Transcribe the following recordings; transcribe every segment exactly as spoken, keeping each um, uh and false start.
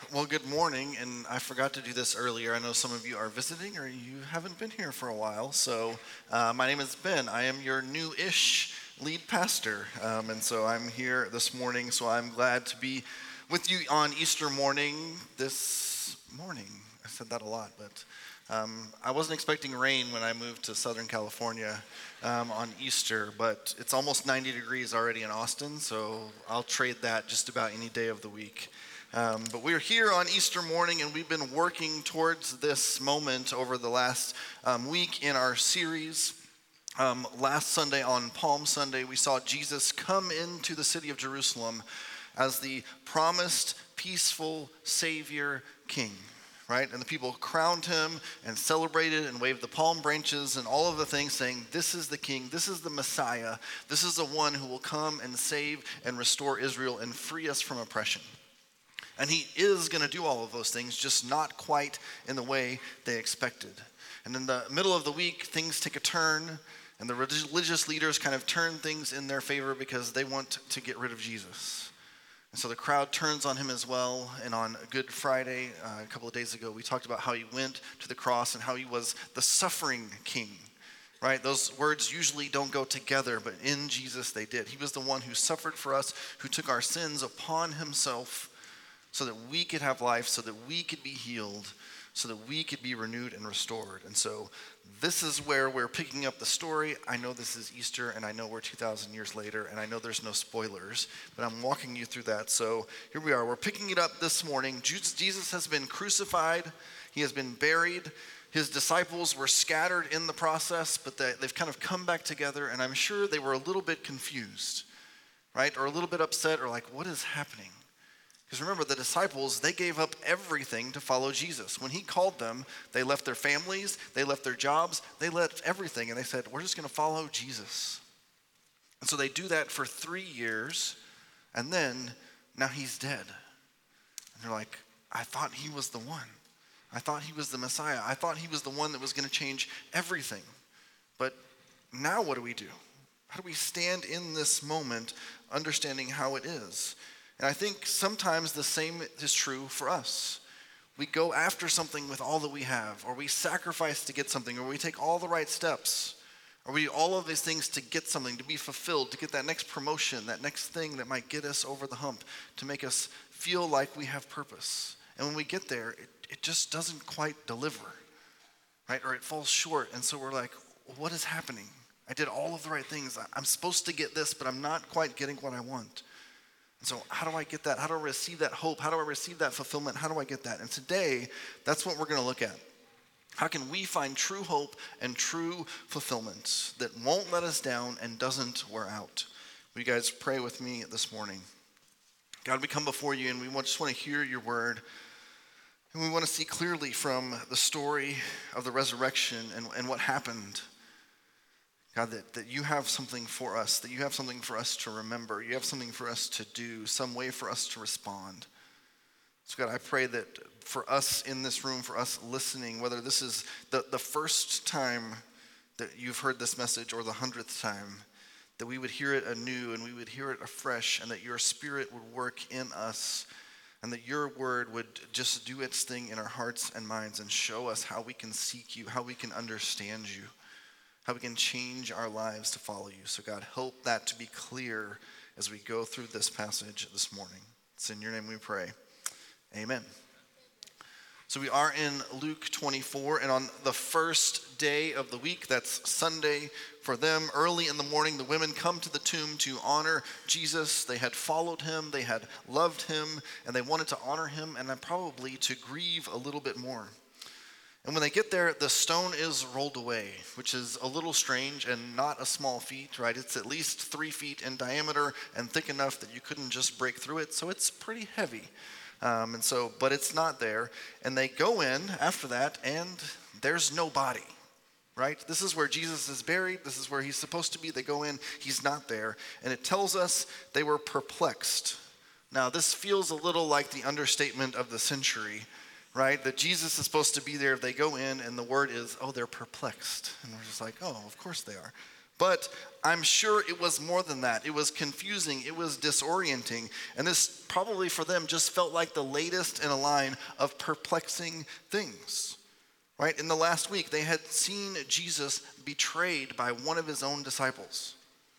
Well, good morning, and I forgot to do this earlier. I know some of you are visiting or you haven't been here for a while. So, uh, my name is Ben. I am your new-ish lead pastor, um, and so I'm here this morning. So I'm glad to be with you on Easter morning this morning. I said that a lot, but um, I wasn't expecting rain when I moved to Southern California um, on Easter, but it's almost ninety degrees already in Austin, so I'll trade that just about any day of the week. Um, but we're here on Easter morning, and we've been working towards this moment over the last um, week in our series. Um, last Sunday, on Palm Sunday, we saw Jesus come into the city of Jerusalem as the promised, peaceful Savior King, right? And the people crowned him and celebrated and waved the palm branches and all of the things, saying, this is the King, this is the Messiah, this is the one who will come and save and restore Israel and free us from oppression. And he is going to do all of those things, just not quite in the way they expected. And in the middle of the week, things take a turn, and the religious leaders kind of turn things in their favor because they want to get rid of Jesus. And so the crowd turns on him as well. And on Good Friday, uh, a couple of days ago, we talked about how he went to the cross and how he was the suffering king. Right? Those words usually don't go together, but in Jesus they did. He was the one who suffered for us, who took our sins upon himself, so that we could have life, so that we could be healed, so that we could be renewed and restored. And so this is where we're picking up the story. I know this is Easter, and I know we're two thousand years later, and I know there's no spoilers, but I'm walking you through that. So here we are. We're picking it up this morning. Jesus has been crucified. He has been buried. His disciples were scattered in the process, but they've kind of come back together, and I'm sure they were a little bit confused, right? Or a little bit upset, or like, what is happening? Because remember, the disciples, they gave up everything to follow Jesus. When he called them, they left their families, they left their jobs, they left everything, and they said, we're just going to follow Jesus. And so they do that for three years, and then now he's dead. And they're like, I thought he was the one. I thought he was the Messiah. I thought he was the one that was going to change everything. But now what do we do? How do we stand in this moment, understanding how it is? And I think sometimes the same is true for us. We go after something with all that we have, or we sacrifice to get something, or we take all the right steps, or we do all of these things to get something, to be fulfilled, to get that next promotion, that next thing that might get us over the hump, to make us feel like we have purpose. And when we get there, it, it just doesn't quite deliver, right? Or it falls short, and so we're like, what is happening? I did all of the right things. I'm supposed to get this, but I'm not quite getting what I want. And so how do I get that? How do I receive that hope? How do I receive that fulfillment? How do I get that? And today, that's what we're going to look at. How can we find true hope and true fulfillment that won't let us down and doesn't wear out? Will you guys pray with me this morning? God, we come before you and we just want to hear your word. And we want to see clearly from the story of the resurrection and, and what happened. God, that, that you have something for us, that you have something for us to remember, you have something for us to do, some way for us to respond. So God, I pray that for us in this room, for us listening, whether this is the, the first time that you've heard this message or the hundredth time, that we would hear it anew and we would hear it afresh, and that your spirit would work in us, and that your word would just do its thing in our hearts and minds and show us how we can seek you, how we can understand you, how we can change our lives to follow you. So God, help that to be clear as we go through this passage this morning. It's in your name we pray. Amen. So we are in Luke twenty-four, and on the first day of the week, that's Sunday for them, early in the morning, the women come to the tomb to honor Jesus. They had followed him, they had loved him, and they wanted to honor him, and then probably to grieve a little bit more. And when they get there, the stone is rolled away, which is a little strange and not a small feat, right? It's at least three feet in diameter and thick enough that you couldn't just break through it, so it's pretty heavy. Um, and so, but it's not there. And they go in after that, and there's no body, right? This is where Jesus is buried. This is where he's supposed to be. They go in, he's not there. And it tells us they were perplexed. Now, this feels a little like the understatement of the century, right? That Jesus is supposed to be there. They go in, and the word is, oh, they're perplexed. And we're just like, oh, of course they are. But I'm sure it was more than that. It was confusing, it was disorienting, and this probably for them just felt like the latest in a line of perplexing things. Right? In the last week, they had seen Jesus betrayed by one of his own disciples.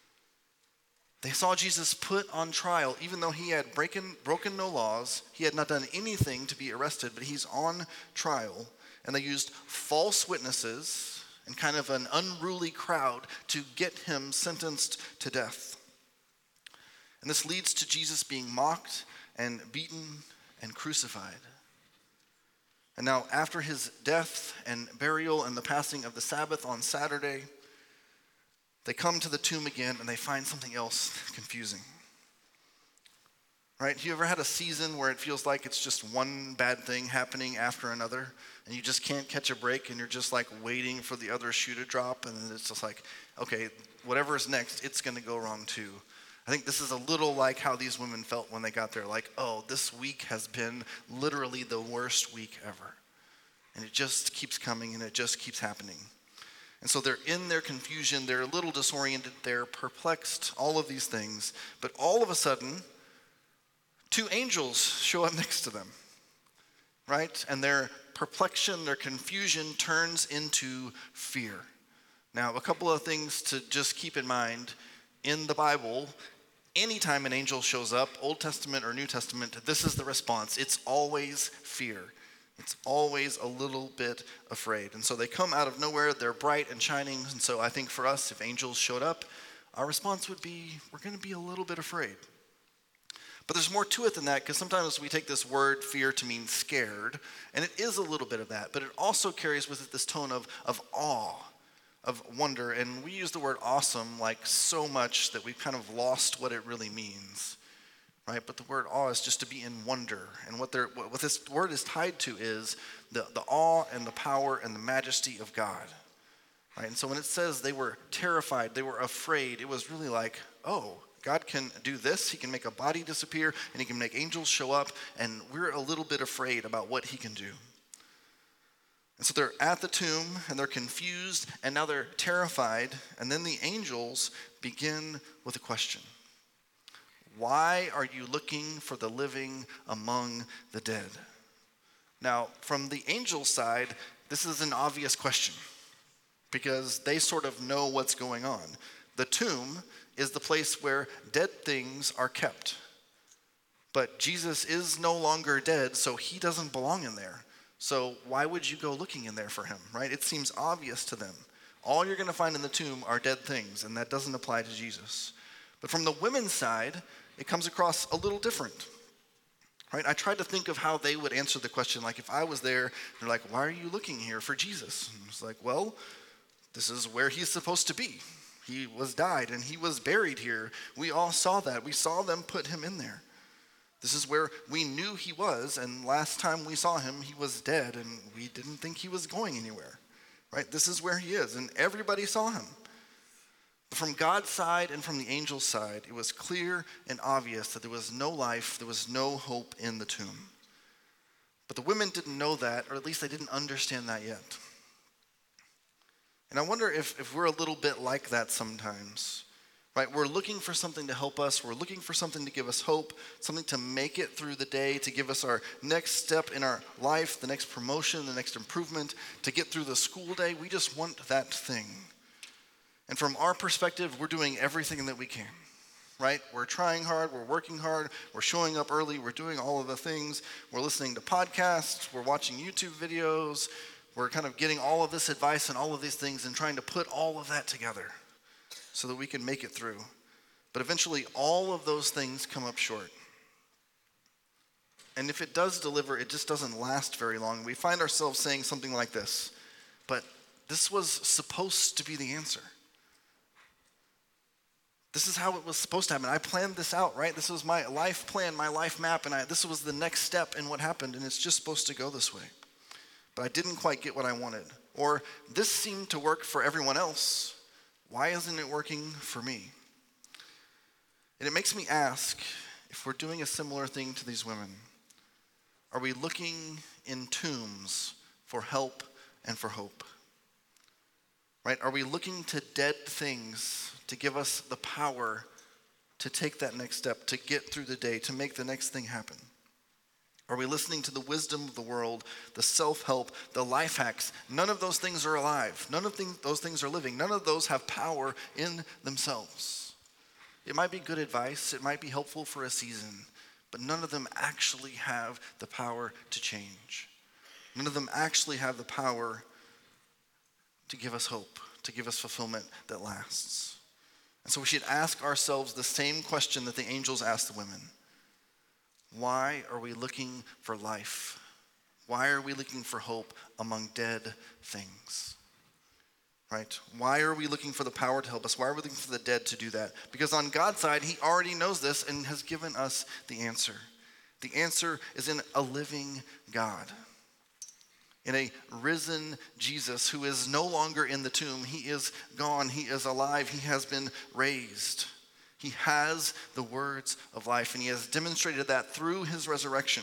They saw Jesus put on trial, even though he had breaking, broken no laws. He had not done anything to be arrested, but he's on trial. And they used false witnesses and kind of an unruly crowd to get him sentenced to death. And this leads to Jesus being mocked and beaten and crucified. And now, after his death and burial and the passing of the Sabbath on Saturday, they come to the tomb again and they find something else confusing. Right? You ever had a season where it feels like it's just one bad thing happening after another, and you just can't catch a break, and you're just like waiting for the other shoe to drop, and it's just like, okay, whatever is next, it's going to go wrong too. I think this is a little like how these women felt when they got there, like, oh, this week has been literally the worst week ever. And it just keeps coming and it just keeps happening. And so they're in their confusion, they're a little disoriented, they're perplexed, all of these things. But all of a sudden, two angels show up next to them, right? And their perplexion, their confusion turns into fear. Now, a couple of things to just keep in mind. In the Bible, anytime an angel shows up, Old Testament or New Testament, this is the response. It's always fear. It's always a little bit afraid. And so they come out of nowhere, they're bright and shining. And so I think for us, if angels showed up, our response would be, we're going to be a little bit afraid. But there's more to it than that, because sometimes we take this word fear to mean scared, and it is a little bit of that, but it also carries with it this tone of, of awe, of wonder. And we use the word awesome like so much that we've kind of lost what it really means. Right? But the word awe is just to be in wonder. And what, they're, what this word is tied to is the, the awe and the power and the majesty of God. Right? And so when it says they were terrified, they were afraid, it was really like, oh, God can do this. He can make a body disappear, and he can make angels show up, and we're a little bit afraid about what he can do. And so they're at the tomb, and they're confused, and now they're terrified. And then the angels begin with a question. Why are you looking for the living among the dead? Now, from the angel side, this is an obvious question because they sort of know what's going on. The tomb is the place where dead things are kept. But Jesus is no longer dead, so he doesn't belong in there. So why would you go looking in there for him, right? It seems obvious to them. All you're going to find in the tomb are dead things, and that doesn't apply to Jesus. But from the women's side, it comes across a little different, right? I tried to think of how they would answer the question. Like if I was there, they're like, why are you looking here for Jesus? And it's like, well, this is where he's supposed to be. He was died and he was buried here. We all saw that. We saw them put him in there. This is where we knew he was, and last time we saw him, he was dead, and we didn't think he was going anywhere, right? This is where he is, and everybody saw him. From God's side and from the angel's side, it was clear and obvious that there was no life, there was no hope in the tomb. But the women didn't know that, or at least they didn't understand that yet. And I wonder if, if we're a little bit like that sometimes, right? We're looking for something to help us, we're looking for something to give us hope, something to make it through the day, to give us our next step in our life, the next promotion, the next improvement, to get through the school day. We just want that thing. And from our perspective, we're doing everything that we can, right? We're trying hard, we're working hard, we're showing up early, we're doing all of the things. We're listening to podcasts, we're watching YouTube videos, we're kind of getting all of this advice and all of these things and trying to put all of that together so that we can make it through. But eventually, all of those things come up short. And if it does deliver, it just doesn't last very long. We find ourselves saying something like this, but this was supposed to be the answer. This is how it was supposed to happen. I planned this out, right? This was my life plan, my life map, and I, this was the next step in what happened, and it's just supposed to go this way. But I didn't quite get what I wanted. Or this seemed to work for everyone else. Why isn't it working for me? And it makes me ask if we're doing a similar thing to these women. Are we looking in tombs for help and for hope? right? Are we looking to dead things to give us the power to take that next step, to get through the day, to make the next thing happen? Are we listening to the wisdom of the world, the self-help, the life hacks? None of those things are alive. None of things, those things are living. None of those have power in themselves. It might be good advice. It might be helpful for a season, but none of them actually have the power to change. None of them actually have the power to give us hope, to give us fulfillment that lasts. And so we should ask ourselves the same question that the angels asked the women. Why are we looking for life? Why are we looking for hope among dead things? Right? Why are we looking for the power to help us? Why are we looking for the dead to do that? Because on God's side, he already knows this and has given us the answer. The answer is in a living God, in a risen Jesus who is no longer in the tomb. He is gone. He is alive. He has been raised. He has the words of life, and he has demonstrated that through his resurrection.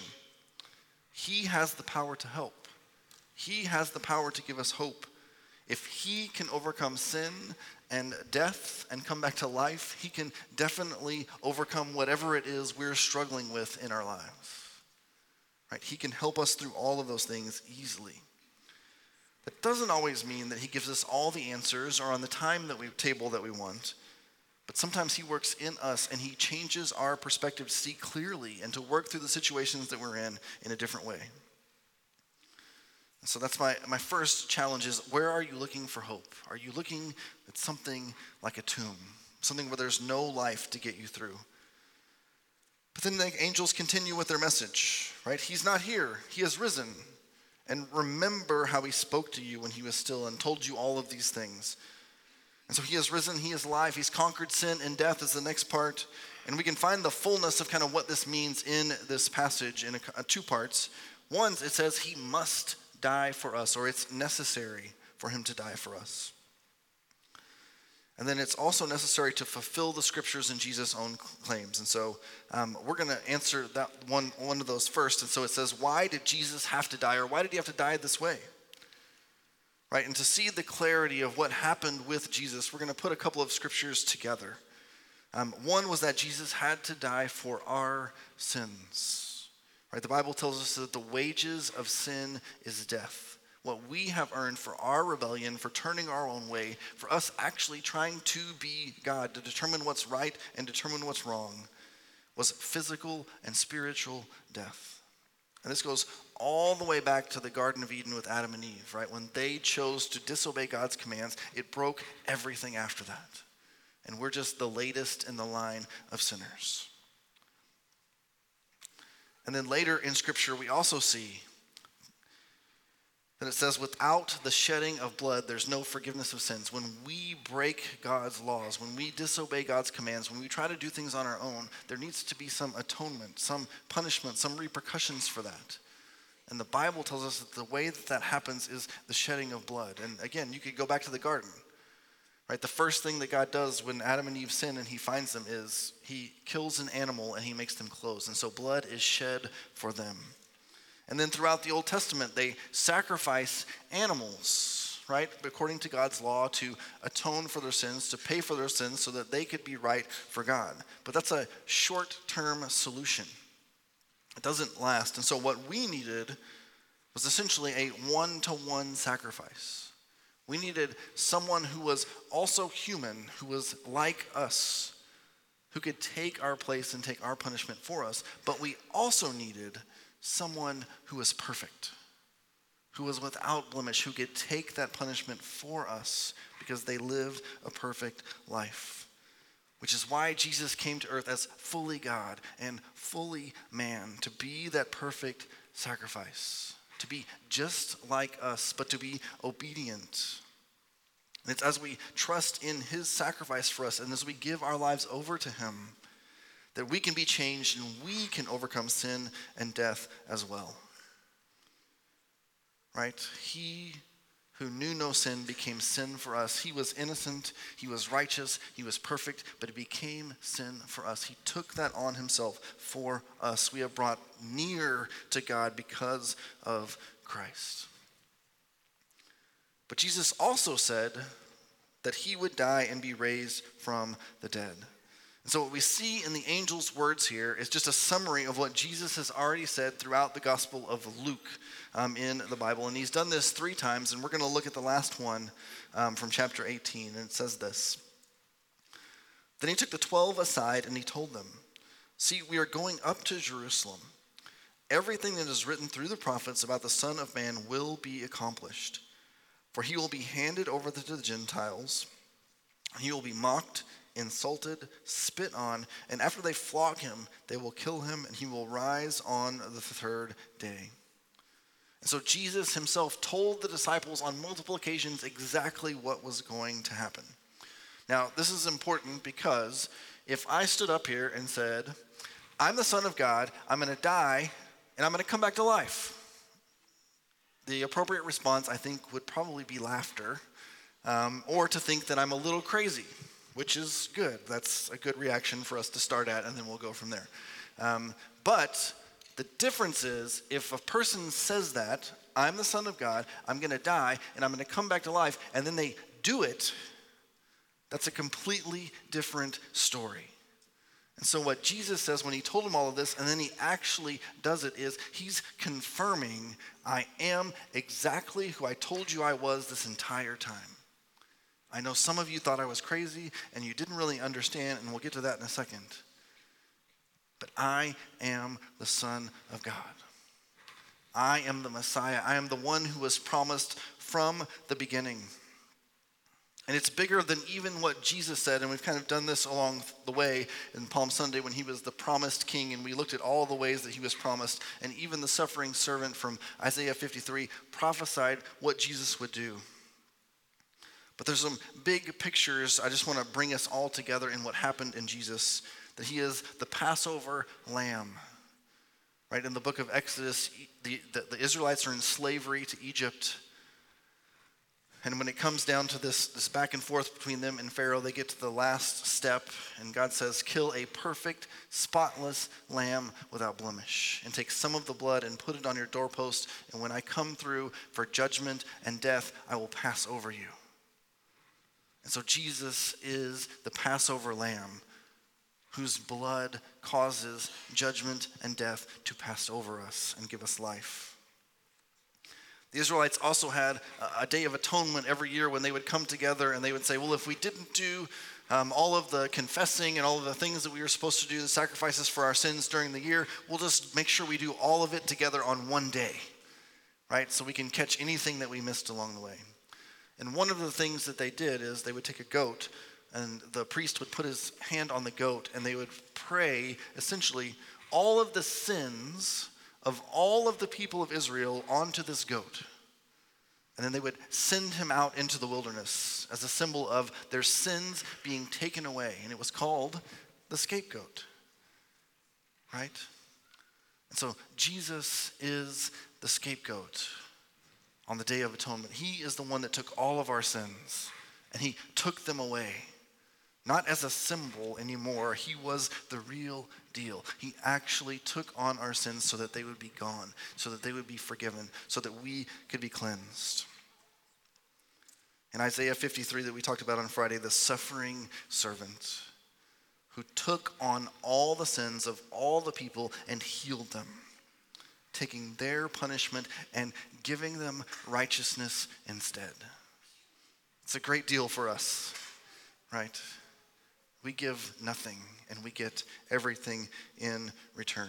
He has the power to help. He has the power to give us hope. If he can overcome sin and death and come back to life, he can definitely overcome whatever it is we're struggling with in our lives. Right? He can help us through all of those things easily. That doesn't always mean that he gives us all the answers or on the time that we table that we want. But sometimes he works in us and he changes our perspective to see clearly and to work through the situations that we're in in a different way. And so that's my, my first challenge is, where are you looking for hope? Are you looking at something like a tomb, something where there's no life to get you through? But then the angels continue with their message, right? He's not here. He has risen. And remember how he spoke to you when he was still and told you all of these things. And so he has risen, he is alive, he's conquered sin and death is the next part. And we can find the fullness of kind of what this means in this passage in a, a two parts. One, it says he must die for us, or it's necessary for him to die for us. And then it's also necessary to fulfill the scriptures in Jesus' own claims. And so um, we're going to answer that one, one of those first. And so it says, why did Jesus have to die, or why did he have to die this way? Right, and to see the clarity of what happened with Jesus, we're going to put a couple of scriptures together. Um, one was that Jesus had to die for our sins. Right, the Bible tells us that the wages of sin is death. What we have earned for our rebellion, for turning our own way, for us actually trying to be God, to determine what's right and determine what's wrong, was physical and spiritual death. And this goes all the way back to the Garden of Eden with Adam and Eve, right? When they chose to disobey God's commands, it broke everything after that. And we're just the latest in the line of sinners. And then later in Scripture, we also see that it says, without the shedding of blood, there's no forgiveness of sins. When we break God's laws, when we disobey God's commands, when we try to do things on our own, there needs to be some atonement, some punishment, some repercussions for that. And the Bible tells us that the way that that happens is the shedding of blood. And again, you could go back to the garden, right? The first thing that God does when Adam and Eve sin and he finds them is he kills an animal and he makes them clothes. And so blood is shed for them. And then throughout the Old Testament, they sacrifice animals, right, according to God's law, to atone for their sins, to pay for their sins so that they could be right for God. But that's a short-term solution. It doesn't last. And so what we needed was essentially a one-to-one sacrifice. We needed someone who was also human, who was like us, who could take our place and take our punishment for us. But we also needed someone who was perfect, who was without blemish, who could take that punishment for us because they lived a perfect life. Which is why Jesus came to earth as fully God and fully man, to be that perfect sacrifice, to be just like us, but to be obedient. And it's as we trust in his sacrifice for us and as we give our lives over to him that we can be changed and we can overcome sin and death as well. Right? He who knew no sin became sin for us. He was innocent, he was righteous, he was perfect, but he became sin for us. He took that on himself for us. We have brought near to God because of Christ. But Jesus also said that he would die and be raised from the dead. And so what we see in the angel's words here is just a summary of what Jesus has already said throughout the Gospel of Luke um, in the Bible. And he's done this three times, and we're going to look at the last one um, from chapter eighteen, and it says this. Then he took the twelve aside, and he told them, "See, we are going up to Jerusalem. Everything that is written through the prophets about the Son of Man will be accomplished. For he will be handed over to the Gentiles. He will be mocked, insulted, spit on, and after they flog him, they will kill him, and he will rise on the third day." And so Jesus himself told the disciples on multiple occasions exactly what was going to happen. Now, this is important because if I stood up here and said, "I'm the Son of God, I'm going to die, and I'm going to come back to life," the appropriate response, I think, would probably be laughter, um, or to think that I'm a little crazy, which is good. That's a good reaction for us to start at, and then we'll go from there. Um, but the difference is, if a person says that, "I'm the Son of God, I'm going to die, and I'm going to come back to life," and then they do it, that's a completely different story. And so what Jesus says when he told him all of this, and then he actually does it, is he's confirming, "I am exactly who I told you I was this entire time. I know some of you thought I was crazy, and you didn't really understand, and we'll get to that in a second. But I am the Son of God. I am the Messiah. I am the one who was promised from the beginning." And it's bigger than even what Jesus said, and we've kind of done this along the way in Palm Sunday when he was the promised king, and we looked at all the ways that he was promised, and even the suffering servant from Isaiah fifty-three prophesied what Jesus would do. But there's some big pictures I just want to bring us all together in what happened in Jesus, that he is the Passover lamb. Right, in the book of Exodus, the, the, the Israelites are in slavery to Egypt. And when it comes down to this, this back and forth between them and Pharaoh, they get to the last step, and God says, "Kill a perfect, spotless lamb without blemish, and take some of the blood and put it on your doorpost, and when I come through for judgment and death, I will pass over you." And so Jesus is the Passover lamb whose blood causes judgment and death to pass over us and give us life. The Israelites also had a Day of Atonement every year when they would come together and they would say, well, if we didn't do um, all of the confessing and all of the things that we were supposed to do, the sacrifices for our sins during the year, we'll just make sure we do all of it together on one day, right? So we can catch anything that we missed along the way. And one of the things that they did is they would take a goat, and the priest would put his hand on the goat, and they would pray essentially all of the sins of all of the people of Israel onto this goat. And then they would send him out into the wilderness as a symbol of their sins being taken away. And it was called the scapegoat, right? And so Jesus is the scapegoat on the Day of Atonement. He is the one that took all of our sins, and he took them away. Not as a symbol anymore. He was the real deal. He actually took on our sins so that they would be gone, so that they would be forgiven, so that we could be cleansed. In Isaiah fifty-three that we talked about on Friday, the suffering servant who took on all the sins of all the people and healed them, taking their punishment and giving them righteousness instead. It's a great deal for us, right? We give nothing, and we get everything in return.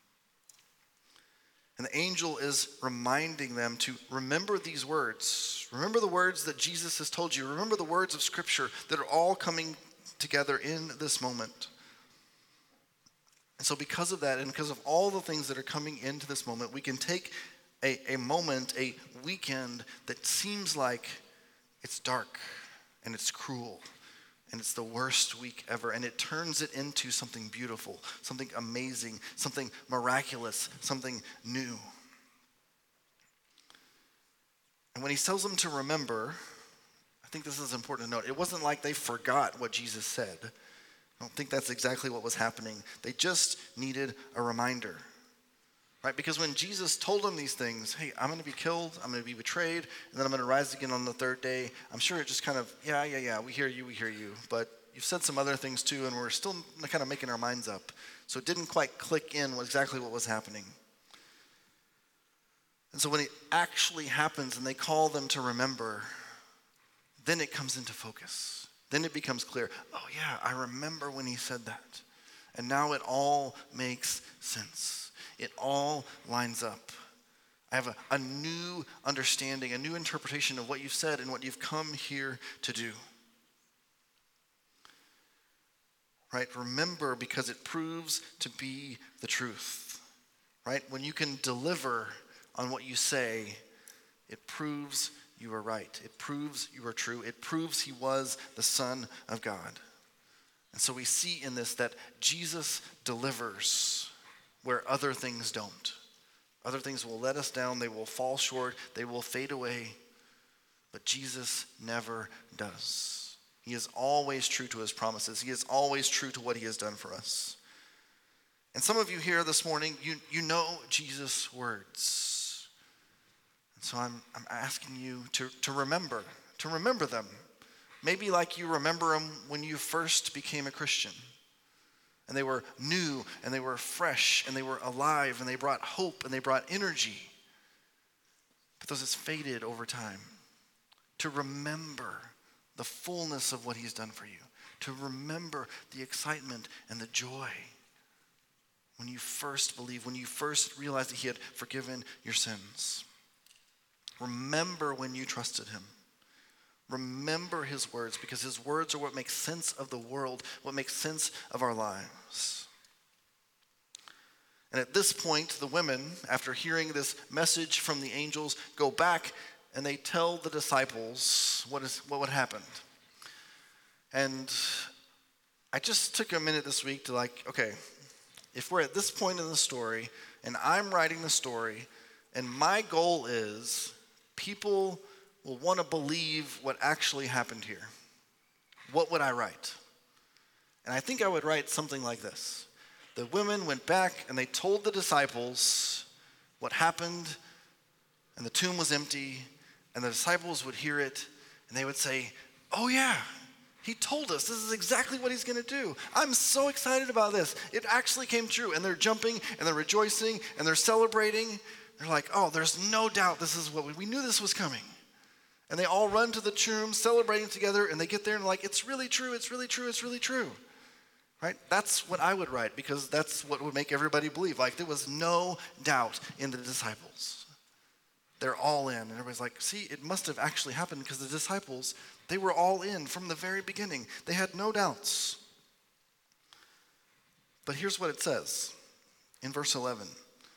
And the angel is reminding them to remember these words. Remember the words that Jesus has told you. Remember the words of Scripture that are all coming together in this moment. And so because of that, and because of all the things that are coming into this moment, we can take a, a moment, a weekend that seems like it's dark and it's cruel. And it's the worst week ever, and it turns it into something beautiful, something amazing, something miraculous, something new. And when he tells them to remember, I think this is important to note, it wasn't like they forgot what Jesus said. I don't think that's exactly what was happening. They just needed a reminder. right? Because when Jesus told them these things, hey, I'm going to be killed, I'm going to be betrayed, and then I'm going to rise again on the third day, I'm sure it just kind of, yeah, yeah, yeah, we hear you, we hear you. But you've said some other things too, and we're still kind of making our minds up. So it didn't quite click in what, exactly what was happening. And so when it actually happens and they call them to remember, then it comes into focus. Then it becomes clear, oh yeah, I remember when he said that. And now it all makes sense. It all lines up. I have a, a new understanding, a new interpretation of what you've said and what you've come here to do. Right? Remember, because it proves to be the truth. Right? When you can deliver on what you say, it proves you are right. It proves you are true. It proves he was the Son of God. And so we see in this that Jesus delivers where other things don't. Other things will let us down. They will fall short. They will fade away. But Jesus never does. He is always true to his promises. He is always true to what he has done for us. And some of you here this morning, you, you know Jesus' words. And so I'm, I'm asking you to, to remember, to remember them. Maybe like you remember them when you first became a Christian. And they were new, and they were fresh, and they were alive, and they brought hope, and they brought energy. But those has faded over time. To remember the fullness of what he's done for you. To remember the excitement and the joy when you first believed, when you first realized that he had forgiven your sins. Remember when you trusted him. Remember his words, because his words are what makes sense of the world, what makes sense of our lives. And at this point, the women, after hearing this message from the angels, go back and they tell the disciples what is what would happen. And I just took a minute this week to like, okay, if we're at this point in the story and I'm writing the story and my goal is people will want to believe what actually happened here, what would I write? And I think I would write something like this. The women went back and they told the disciples what happened, and the tomb was empty, and the disciples would hear it, and they would say, oh yeah, he told us this is exactly what he's going to do. I'm so excited about this. It actually came true. And they're jumping, and they're rejoicing, and they're celebrating. They're like, oh, there's no doubt this is what we, we knew this was coming. And they all run to the tomb, celebrating together, and they get there and like, it's really true, it's really true, it's really true. Right? That's what I would write, because that's what would make everybody believe. Like, there was no doubt in the disciples. They're all in. And everybody's like, see, it must have actually happened, because the disciples, they were all in from the very beginning. They had no doubts. But here's what it says in verse eleven.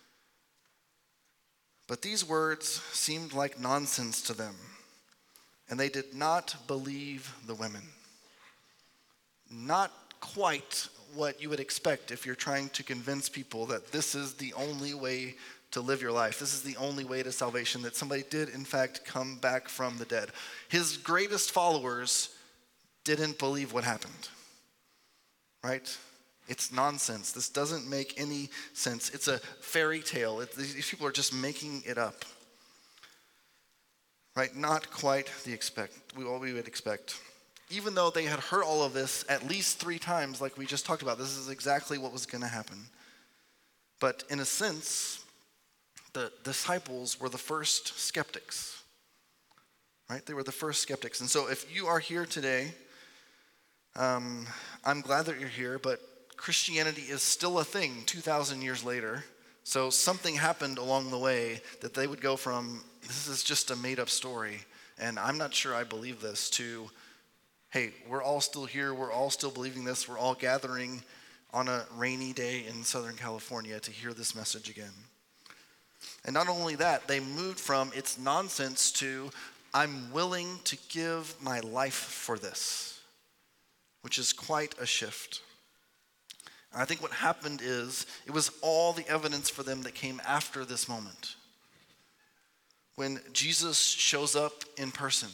But these words seemed like nonsense to them, and they did not believe the women. Not quite what you would expect if you're trying to convince people that this is the only way to live your life. This is the only way to salvation, that somebody did, in fact, come back from the dead. His greatest followers didn't believe what happened, right? It's nonsense. This doesn't make any sense. It's a fairy tale. It, these people are just making it up. Right? Not quite the expect, what we would expect. Even though they had heard all of this at least three times, like we just talked about, this is exactly what was going to happen. But in a sense, the disciples were the first skeptics. Right? They were the first skeptics. And so if you are here today, um, I'm glad that you're here, but Christianity is still a thing two thousand years later. So something happened along the way that they would go from, this is just a made-up story, and I'm not sure I believe this, to, hey, we're all still here, we're all still believing this, we're all gathering on a rainy day in Southern California to hear this message again. And not only that, they moved from it's nonsense to I'm willing to give my life for this, which is quite a shift. I think what happened is it was all the evidence for them that came after this moment. When Jesus shows up in person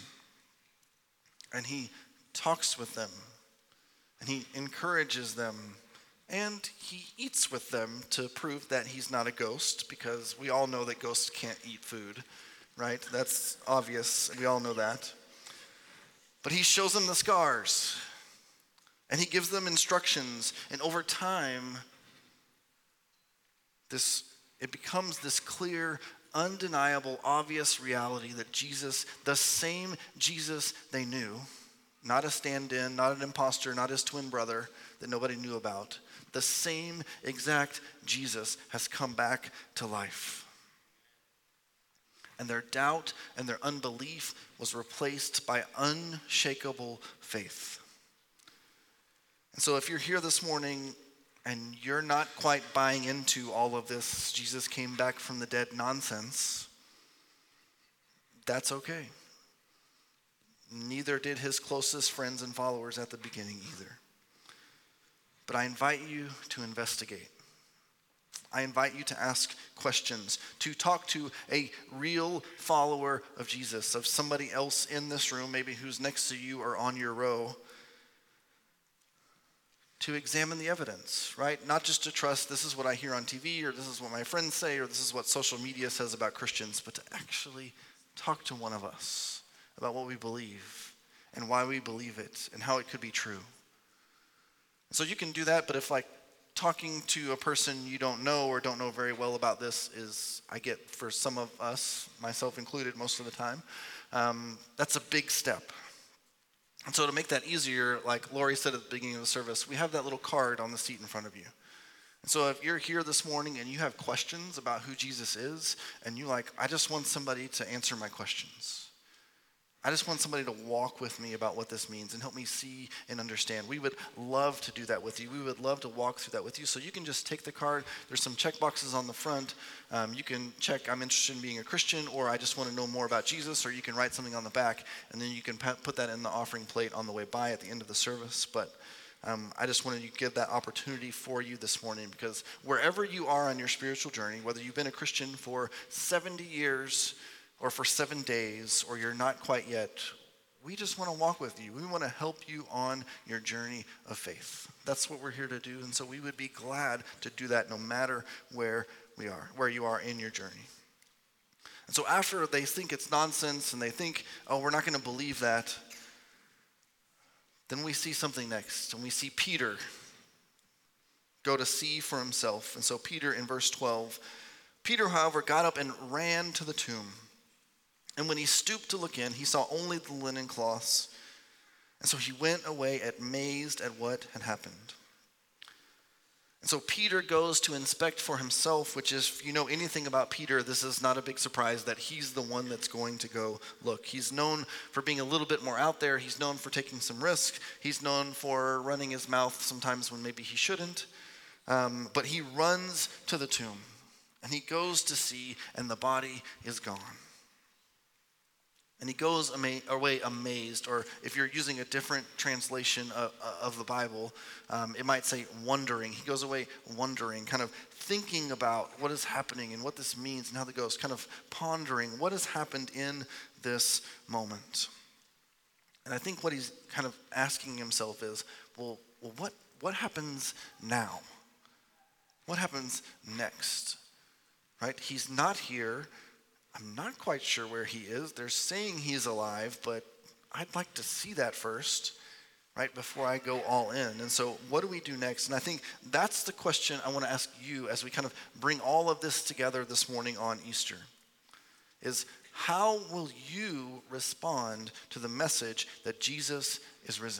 and he talks with them and he encourages them and he eats with them to prove that he's not a ghost, because we all know that ghosts can't eat food, right? That's obvious. We all know that. But he shows them the scars, and he gives them instructions, and over time, this it becomes this clear, undeniable, obvious reality that Jesus, the same Jesus they knew, not a stand-in, not an imposter, not his twin brother that nobody knew about, the same exact Jesus has come back to life. And their doubt and their unbelief was replaced by unshakable faith. And so if you're here this morning and you're not quite buying into all of this Jesus came back from the dead nonsense, that's okay. Neither did his closest friends and followers at the beginning either. But I invite you to investigate. I invite you to ask questions, to talk to a real follower of Jesus, of somebody else in this room, maybe who's next to you or on your row, to examine the evidence, right? Not just to trust this is what I hear on T V, or this is what my friends say, or this is what social media says about Christians, but to actually talk to one of us about what we believe and why we believe it and how it could be true. So you can do that, but if like talking to a person you don't know or don't know very well about this is, I get for some of us, myself included most of the time, um, that's a big step. And so to make that easier, like Lori said at the beginning of the service, we have that little card on the seat in front of you. And so if you're here this morning and you have questions about who Jesus is, and you like, I just want somebody to answer my questions. I just want somebody to walk with me about what this means and help me see and understand. We would love to do that with you. We would love to walk through that with you. So you can just take the card. There's some check boxes on the front. Um, you can check, I'm interested in being a Christian, or I just want to know more about Jesus, or you can write something on the back, and then you can put that in the offering plate on the way by at the end of the service. But um, I just wanted to give that opportunity for you this morning, because wherever you are on your spiritual journey, whether you've been a Christian for seventy years, or for seven days, or you're not quite yet, we just want to walk with you. We want to help you on your journey of faith. That's what we're here to do, and so we would be glad to do that no matter where we are, where you are in your journey. And so after they think it's nonsense and they think, oh, we're not going to believe that, then we see something next, and we see Peter go to see for himself. And so Peter in verse twelve, Peter, however, got up and ran to the tomb. And when he stooped to look in, he saw only the linen cloths. And so he went away amazed at what had happened. And so Peter goes to inspect for himself, which is, if you know anything about Peter, this is not a big surprise that he's the one that's going to go look. He's known for being a little bit more out there. He's known for taking some risk. He's known for running his mouth sometimes when maybe he shouldn't. Um, but he runs to the tomb, and he goes to see, and the body is gone. And he goes ama- away amazed, or if you're using a different translation of, of the Bible, um, it might say wondering. He goes away wondering, kind of thinking about what is happening and what this means and how that goes, kind of pondering what has happened in this moment. And I think what he's kind of asking himself is, well, well what, what happens now? What happens next? Right? He's not here. I'm not quite sure where he is. They're saying he's alive, but I'd like to see that first, right, before I go all in. And so what do we do next? And I think that's the question I want to ask you as we kind of bring all of this together this morning on Easter, is how will you respond to the message that Jesus is risen?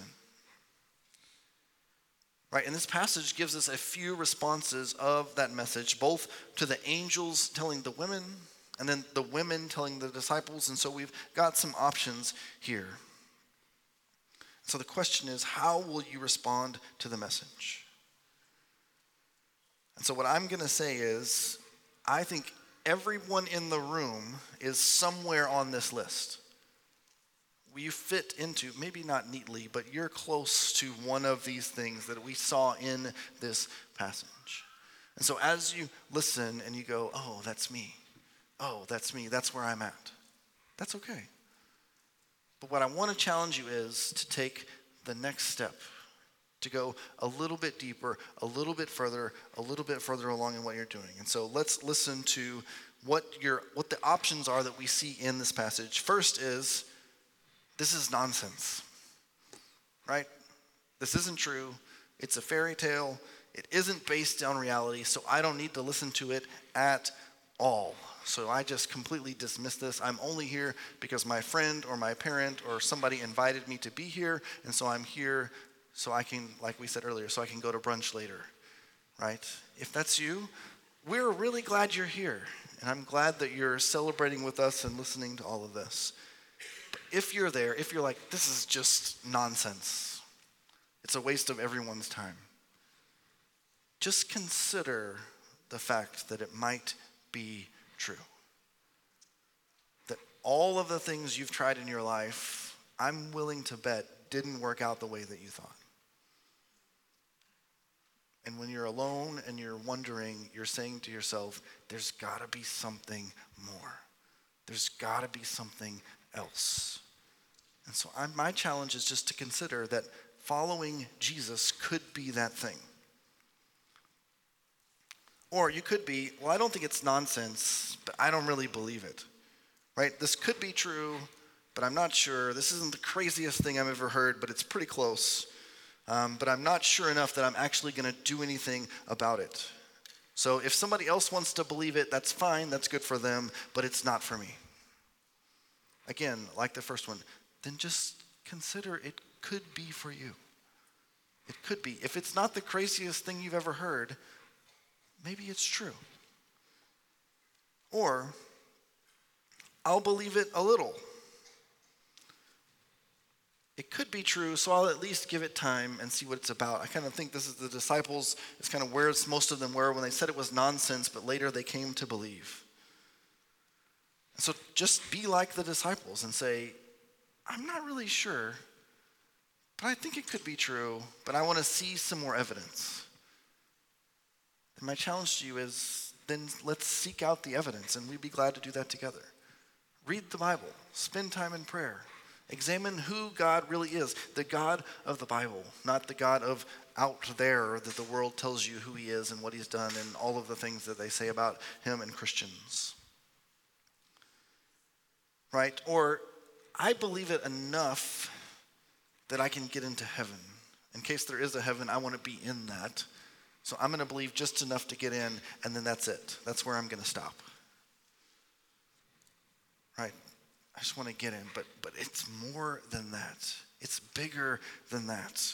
Right, and this passage gives us a few responses of that message, both to the angels telling the women, and then the women telling the disciples. And so we've got some options here. So the question is, how will you respond to the message? And so what I'm going to say is, I think everyone in the room is somewhere on this list. You fit into, maybe not neatly, but you're close to one of these things that we saw in this passage. And so as you listen and you go, oh, that's me. Oh, that's me. That's where I'm at. That's okay. But what I want to challenge you is to take the next step, to go a little bit deeper, a little bit further, a little bit further along in what you're doing. And so let's listen to what your what the options are that we see in this passage. First is, this is nonsense, right? This isn't true. It's a fairy tale. It isn't based on reality, so I don't need to listen to it at all. So I just completely dismiss this. I'm only here because my friend or my parent or somebody invited me to be here, and so I'm here so I can, like we said earlier, so I can go to brunch later, right? If that's you, we're really glad you're here, and I'm glad that you're celebrating with us and listening to all of this. But if you're there, if you're like, this is just nonsense, it's a waste of everyone's time, just consider the fact that it might be true. That all of the things you've tried in your life, I'm willing to bet, didn't work out the way that you thought. And when you're alone and you're wondering, you're saying to yourself, there's got to be something more. There's got to be something else. And so I'm, my challenge is just to consider that following Jesus could be that thing. Or you could be, well, I don't think it's nonsense, but I don't really believe it, right? This could be true, but I'm not sure. This isn't the craziest thing I've ever heard, but it's pretty close. Um, but I'm not sure enough that I'm actually going to do anything about it. So if somebody else wants to believe it, that's fine. That's good for them, but it's not for me. Again, like the first one, then just consider it could be for you. It could be. If it's not the craziest thing you've ever heard, maybe it's true. Or, I'll believe it a little. It could be true, so I'll at least give it time and see what it's about. I kind of think this is the disciples, it's kind of where most of them were when they said it was nonsense, but later they came to believe. And so just be like the disciples and say, I'm not really sure, but I think it could be true, but I want to see some more evidence. And my challenge to you is, then let's seek out the evidence, and we'd be glad to do that together. Read the Bible. Spend time in prayer. Examine who God really is, the God of the Bible, not the God of out there that the world tells you who he is and what he's done and all of the things that they say about him and Christians. Right? Or, I believe it enough that I can get into heaven. In case there is a heaven, I want to be in that. So I'm going to believe just enough to get in, and then that's it. That's where I'm going to stop. Right? I just want to get in, but but it's more than that. It's bigger than that.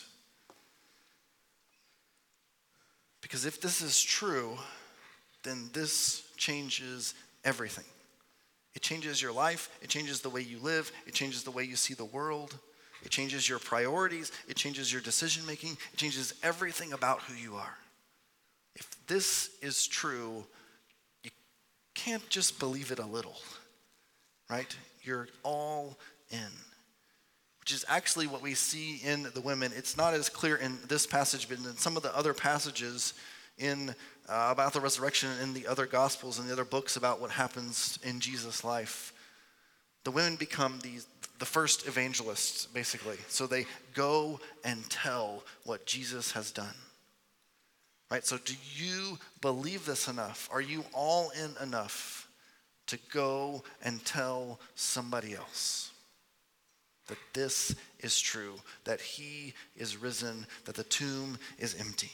Because if this is true, then this changes everything. It changes your life. It changes the way you live. It changes the way you see the world. It changes your priorities. It changes your decision making. It changes everything about who you are. If this is true, you can't just believe it a little, right? You're all in, which is actually what we see in the women. It's not as clear in this passage, but in some of the other passages in uh, about the resurrection in the other gospels and the other books about what happens in Jesus' life. The women become these the first evangelists, basically. So they go and tell what Jesus has done. Right? So do you believe this enough? Are you all in enough to go and tell somebody else that this is true, that he is risen, that the tomb is empty?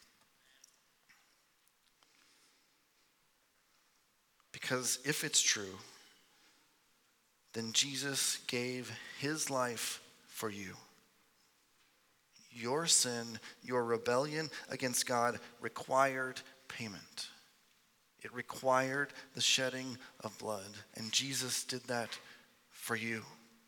Because if it's true, then Jesus gave his life for you. Your sin, your rebellion against God required payment. It required the shedding of blood, and Jesus did that for you.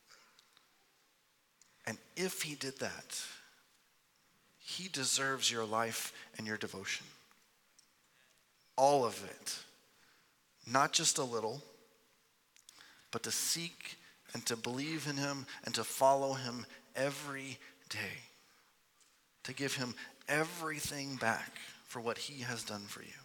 And if he did that, he deserves your life and your devotion. All of it. Not just a little, but to seek and to believe in him and to follow him every day. To give him everything back for what he has done for you.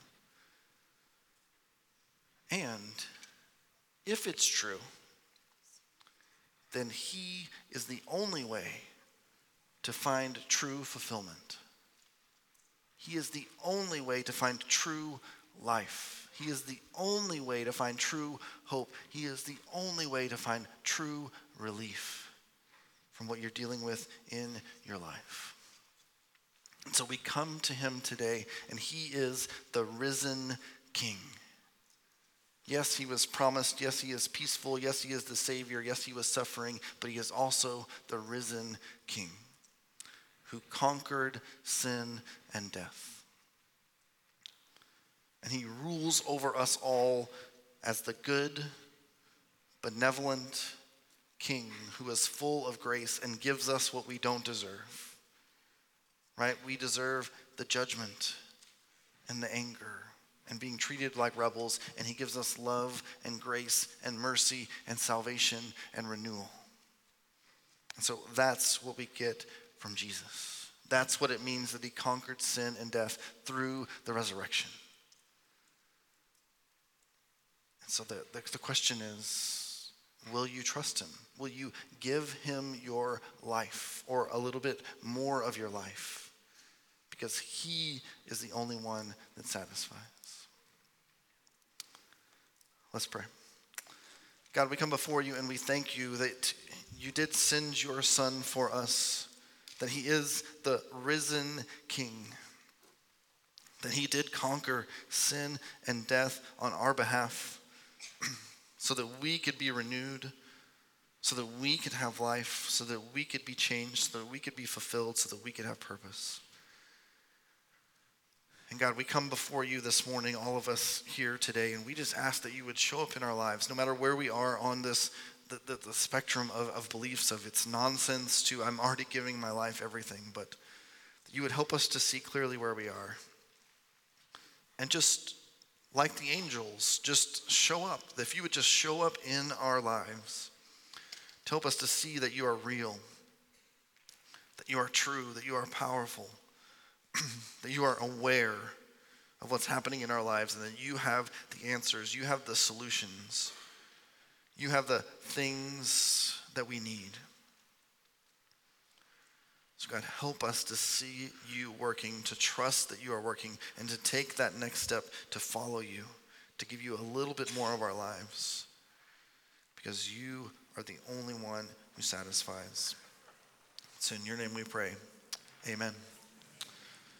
And if it's true, then he is the only way to find true fulfillment. He is the only way to find true life. He is the only way to find true hope. He is the only way to find true relief from what you're dealing with in your life. And so we come to him today, and he is the risen King. Yes, he was promised. Yes, he is peaceful. Yes, he is the Savior. Yes, he was suffering, but he is also the risen King who conquered sin and death. And he rules over us all as the good, benevolent King who is full of grace and gives us what we don't deserve. Right? We deserve the judgment and the anger and being treated like rebels, and he gives us love and grace and mercy and salvation and renewal. And so that's what we get from Jesus. That's what it means that he conquered sin and death through the resurrection. And so the, the, the question is, will you trust him? Will you give him your life, or a little bit more of your life? Because he is the only one that satisfies. Let's pray. God, we come before you and we thank you that you did send your Son for us, that he is the risen King, that he did conquer sin and death on our behalf so that we could be renewed, so that we could have life, so that we could be changed, so that we could be fulfilled, so that we could have purpose. And God, we come before you this morning, all of us here today, and we just ask that you would show up in our lives, no matter where we are on this, the, the, the spectrum of, of beliefs, of it's nonsense to I'm already giving my life everything, but that you would help us to see clearly where we are. And just like the angels, just show up. If you would just show up in our lives to help us to see that you are real, that you are true, that you are powerful, that you are aware of what's happening in our lives, and that you have the answers, you have the solutions, you have the things that we need. So God, help us to see you working, to trust that you are working, and to take that next step to follow you, to give you a little bit more of our lives, because you are the only one who satisfies. So in your name we pray, amen.